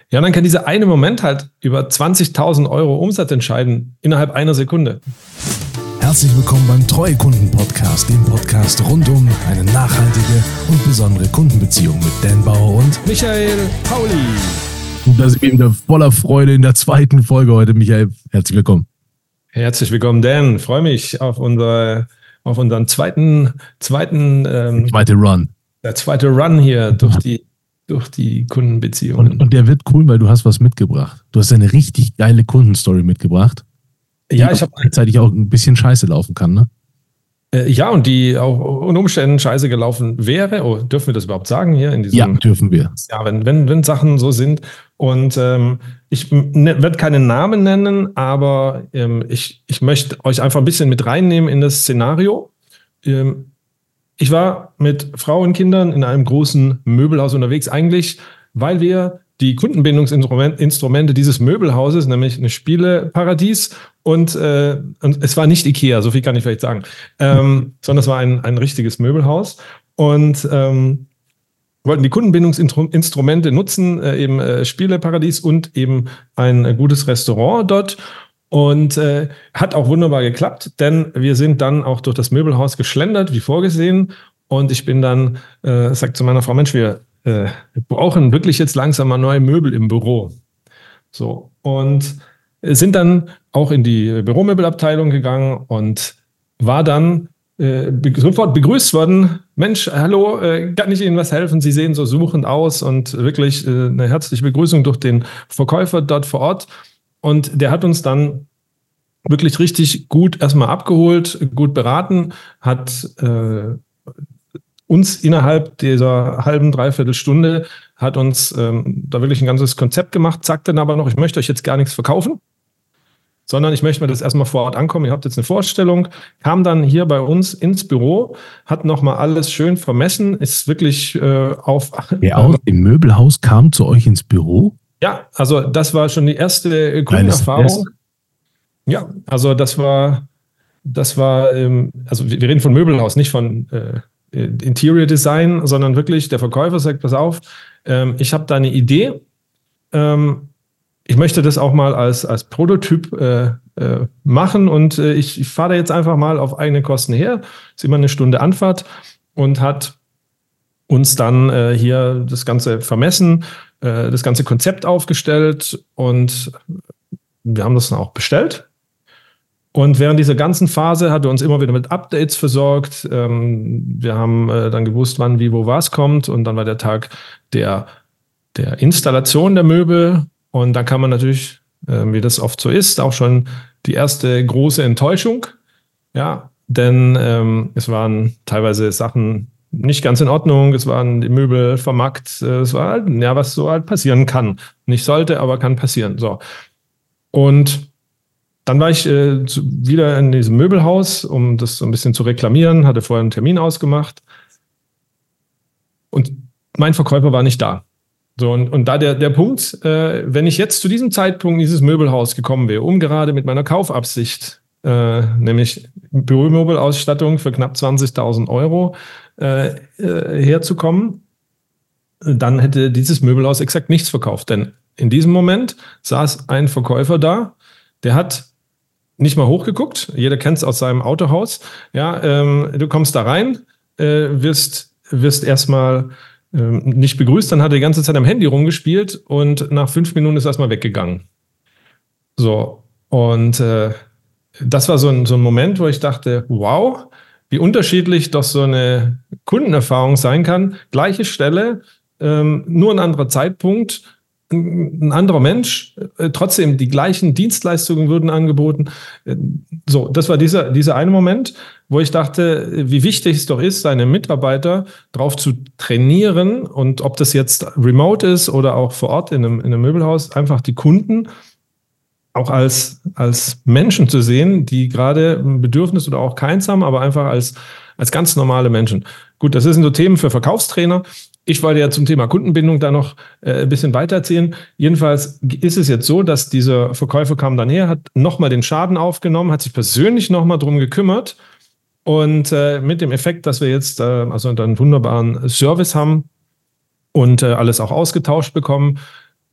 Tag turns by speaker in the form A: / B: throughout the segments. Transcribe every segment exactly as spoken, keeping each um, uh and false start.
A: Ja, und dann kann dieser eine Moment halt über zwanzigtausend Euro Umsatz entscheiden innerhalb einer Sekunde.
B: Herzlich willkommen beim Treue-Kunden-Podcast, dem Podcast rund um eine nachhaltige und besondere Kundenbeziehung mit Dan Bauer und
A: Michael Pauli.
B: Und da sind wir wieder voller Freude in der zweiten Folge heute, Michael. Herzlich willkommen.
A: Herzlich willkommen, Dan. Ich freue mich auf, unser, auf unseren zweiten, zweiten ähm,
B: zweite Run.
A: Der zweite Run hier durch die, durch die Kundenbeziehungen.
B: Und, und der wird cool, weil du hast was mitgebracht. Du hast eine richtig geile Kundenstory mitgebracht.
A: Ja, ich habe
B: gleichzeitig auch ein bisschen Scheiße laufen kann, ne?
A: Äh, ja, und die auch unter Umständen Scheiße gelaufen wäre. Oh, dürfen wir das überhaupt sagen hier in diesem?
B: Ja, dürfen wir.
A: Ja, wenn, wenn, wenn Sachen so sind. Und ähm, ich ne, werde keinen Namen nennen, aber ähm, ich, ich möchte euch einfach ein bisschen mit reinnehmen in das Szenario. Ähm, ich war mit Frau und Kindern in einem großen Möbelhaus unterwegs, eigentlich, weil wir die Kundenbindungsinstrumente dieses Möbelhauses, nämlich ein Spieleparadies, und, äh, und es war nicht Ikea, so viel kann ich vielleicht sagen, ähm, sondern es war ein, ein richtiges Möbelhaus. Und ähm, wollten die Kundenbindungsinstrumente nutzen, äh, eben äh, Spieleparadies und eben ein äh, gutes Restaurant dort. Und äh, hat auch wunderbar geklappt, denn wir sind dann auch durch das Möbelhaus geschlendert, wie vorgesehen. Und ich bin dann, äh, sagt zu meiner Frau, Mensch, wir äh, brauchen wirklich jetzt langsam mal neue Möbel im Büro. So, und sind dann auch in die Büromöbelabteilung gegangen und war dann äh, be- sofort begrüßt worden. Mensch, hallo, äh, kann ich Ihnen was helfen? Sie sehen so suchend aus, und wirklich äh, eine herzliche Begrüßung durch den Verkäufer dort vor Ort. Und der hat uns dann wirklich richtig gut erstmal abgeholt, gut beraten, hat äh, uns innerhalb dieser halben, dreiviertel Stunde, hat uns ähm, da wirklich ein ganzes Konzept gemacht, sagte dann aber noch, ich möchte euch jetzt gar nichts verkaufen, sondern ich möchte mir das erstmal vor Ort ankommen. Ihr habt jetzt eine Vorstellung, kam dann hier bei uns ins Büro, hat nochmal alles schön vermessen, ist wirklich äh, auf...
B: Der aus dem Möbelhaus kam zu euch ins Büro?
A: Ja, also das war schon die erste Kundenerfahrung. Ja, also das war, das war, ähm, also wir reden von Möbelhaus, nicht von äh, Interior Design, sondern wirklich der Verkäufer sagt, pass auf, ähm, ich habe da eine Idee, ähm, ich möchte das auch mal als, als Prototyp äh, äh, machen, und äh, ich, ich fahre da jetzt einfach mal auf eigene Kosten her, ist immer eine Stunde Anfahrt, und hat uns dann äh, hier das Ganze vermessen, äh, das ganze Konzept aufgestellt, und wir haben das dann auch bestellt. Und während dieser ganzen Phase hat er uns immer wieder mit Updates versorgt. Ähm, wir haben äh, dann gewusst, wann, wie, wo, was kommt. Und dann war der Tag der, der Installation der Möbel. Und dann kann man natürlich, äh, wie das oft so ist, auch schon die erste große Enttäuschung. Ja, denn ähm, es waren teilweise Sachen nicht ganz in Ordnung. Es waren die Möbel vermackt. Äh, es war halt, ja, was so halt passieren kann. Nicht sollte, aber kann passieren. So. Und dann war ich äh, zu, wieder in diesem Möbelhaus, um das so ein bisschen zu reklamieren, hatte vorher einen Termin ausgemacht. Und mein Verkäufer war nicht da. So, und, und da der, der Punkt, äh, wenn ich jetzt zu diesem Zeitpunkt in dieses Möbelhaus gekommen wäre, um gerade mit meiner Kaufabsicht, äh, nämlich Büromöbelausstattung für knapp zwanzigtausend Euro äh, äh, herzukommen, dann hätte dieses Möbelhaus exakt nichts verkauft. Denn in diesem Moment saß ein Verkäufer da, der hat nicht mal hochgeguckt. Jeder kennt es aus seinem Autohaus. Ja, ähm, du kommst da rein, äh, wirst, wirst erstmal ähm, nicht begrüßt, dann hat er die ganze Zeit am Handy rumgespielt, und nach fünf Minuten ist er erstmal weggegangen. So, und äh, das war so ein, so ein Moment, wo ich dachte, wow, wie unterschiedlich doch so eine Kundenerfahrung sein kann. Gleiche Stelle, ähm, nur ein anderer Zeitpunkt, ein anderer Mensch, äh, trotzdem die gleichen Dienstleistungen würden angeboten. Äh, so, das war dieser, dieser eine Moment, wo ich dachte, wie wichtig es doch ist, seine Mitarbeiter darauf zu trainieren, und ob das jetzt remote ist oder auch vor Ort in einem, in einem Möbelhaus, einfach die Kunden auch als, als Menschen zu sehen, die gerade ein Bedürfnis oder auch keins haben, aber einfach als, als ganz normale Menschen. Gut, das sind so Themen für Verkaufstrainer. Ich wollte ja zum Thema Kundenbindung da noch äh, ein bisschen weiter erzählen. Jedenfalls ist es jetzt so, dass dieser Verkäufer kam dann her, hat nochmal den Schaden aufgenommen, hat sich persönlich nochmal drum gekümmert, und äh, mit dem Effekt, dass wir jetzt äh, also einen wunderbaren Service haben und äh, alles auch ausgetauscht bekommen.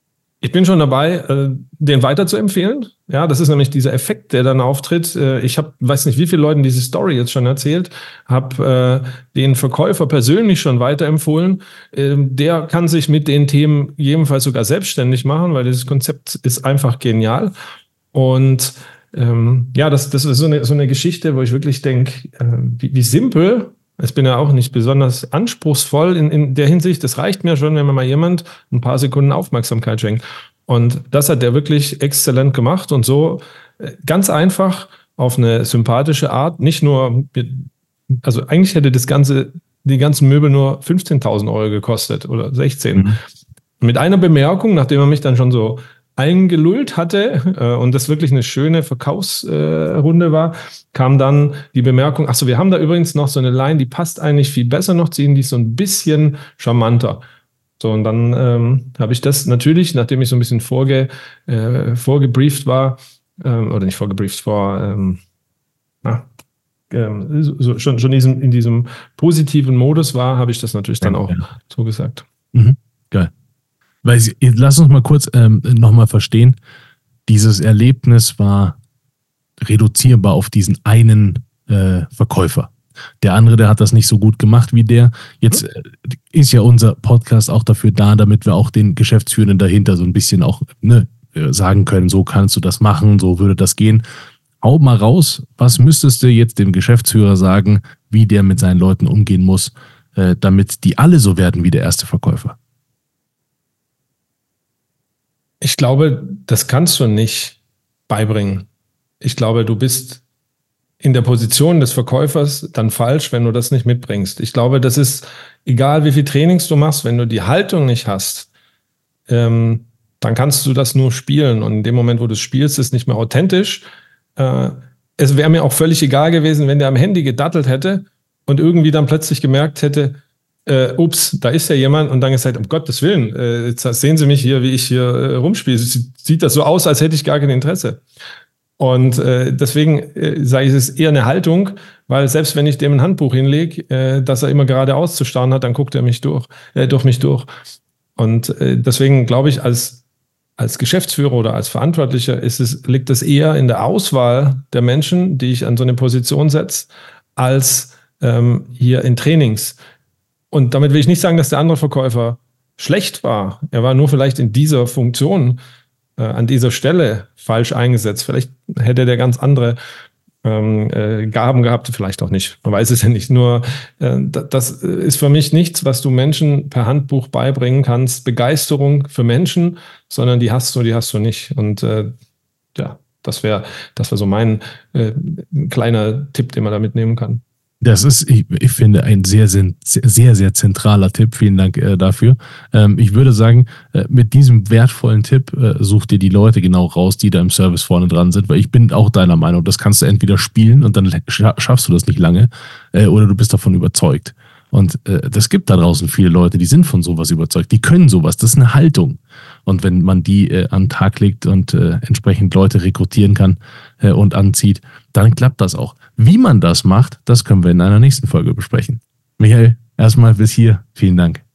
A: Ich bin schon dabei, den weiter zu empfehlen. Ja, das ist nämlich dieser Effekt, der dann auftritt. Ich habe, weiß nicht, wie viele Leuten diese Story jetzt schon erzählt, habe äh, den Verkäufer persönlich schon weiterempfohlen. Ähm, der kann sich mit den Themen jedenfalls sogar selbstständig machen, weil dieses Konzept ist einfach genial. Und ähm, ja, das, das ist so eine, so eine Geschichte, wo ich wirklich denke, äh, wie, wie simpel. Ich bin ja auch nicht besonders anspruchsvoll in, in der Hinsicht. Das reicht mir schon, wenn mir mal jemand ein paar Sekunden Aufmerksamkeit schenkt. Und das hat der wirklich exzellent gemacht und so ganz einfach auf eine sympathische Art. Nicht nur, also eigentlich hätte das Ganze, die ganzen Möbel nur fünfzehntausend Euro gekostet oder sechzehn. Mhm. Mit einer Bemerkung, nachdem er mich dann schon so eingelullt hatte äh, und das wirklich eine schöne Verkaufsrunde äh, war, kam dann die Bemerkung, ach so, wir haben da übrigens noch so eine Line, die passt eigentlich viel besser noch zu Ihnen, die ist so ein bisschen charmanter. So, und dann ähm, habe ich das natürlich, nachdem ich so ein bisschen vorge, äh, vorgebrieft war, ähm, oder nicht vorgebrieft, vor, ähm, na, ähm, so, schon, schon in, diesem, in diesem positiven Modus war, habe ich das natürlich dann auch ja. so gesagt.
B: Mhm. Geil. Weil, lass uns mal kurz ähm, nochmal verstehen, dieses Erlebnis war reduzierbar auf diesen einen äh, Verkäufer. Der andere, der hat das nicht so gut gemacht wie der. Jetzt äh, ist ja unser Podcast auch dafür da, damit wir auch den Geschäftsführenden dahinter so ein bisschen auch ne, sagen können, so kannst du das machen, so würde das gehen. Hau mal raus, was müsstest du jetzt dem Geschäftsführer sagen, wie der mit seinen Leuten umgehen muss, äh, damit die alle so werden wie der erste Verkäufer?
A: Ich glaube, das kannst du nicht beibringen. Ich glaube, du bist in der Position des Verkäufers dann falsch, wenn du das nicht mitbringst. Ich glaube, das ist, egal wie viel Trainings du machst, wenn du die Haltung nicht hast, ähm, dann kannst du das nur spielen. Und in dem Moment, wo du es spielst, ist es nicht mehr authentisch. Äh, es wäre mir auch völlig egal gewesen, wenn der am Handy gedattelt hätte und irgendwie dann plötzlich gemerkt hätte, Äh, ups, da ist ja jemand und dann gesagt, um Gottes Willen, äh, jetzt sehen Sie mich hier, wie ich hier äh, rumspiele. Sieht das so aus, als hätte ich gar kein Interesse. Und äh, deswegen äh, sage ich, es ist eher eine Haltung, weil selbst wenn ich dem ein Handbuch hinlege, äh, dass er immer geradeaus zu starren hat, dann guckt er mich durch, äh, durch mich durch. Und äh, deswegen glaube ich, als, als Geschäftsführer oder als Verantwortlicher ist es, liegt es eher in der Auswahl der Menschen, die ich an so eine Position setze, als ähm, hier in Trainings. Und damit will ich nicht sagen, dass der andere Verkäufer schlecht war. Er war nur vielleicht in dieser Funktion, äh, an dieser Stelle falsch eingesetzt. Vielleicht hätte der ganz andere ähm, äh, Gaben gehabt, vielleicht auch nicht. Man weiß es ja nicht. Nur äh, das ist für mich nichts, was du Menschen per Handbuch beibringen kannst. Begeisterung für Menschen, sondern die hast du, die hast du nicht. Und äh, ja, das wäre das wär so mein äh, kleiner Tipp, den man da mitnehmen kann.
B: Das ist, ich, ich finde, ein sehr, sehr, sehr, sehr zentraler Tipp. Vielen Dank äh, dafür. Ähm, ich würde sagen, äh, mit diesem wertvollen Tipp äh, such dir die Leute genau raus, die da im Service vorne dran sind, weil ich bin auch deiner Meinung, das kannst du entweder spielen und dann scha- schaffst du das nicht lange äh, oder du bist davon überzeugt. Und äh, das gibt da draußen viele Leute, die sind von sowas überzeugt, die können sowas, das ist eine Haltung. Und wenn man die äh, an den Tag legt und äh, entsprechend Leute rekrutieren kann äh, und anzieht, dann klappt das auch. Wie man das macht, das können wir in einer nächsten Folge besprechen. Michael, erstmal bis hier. Vielen Dank.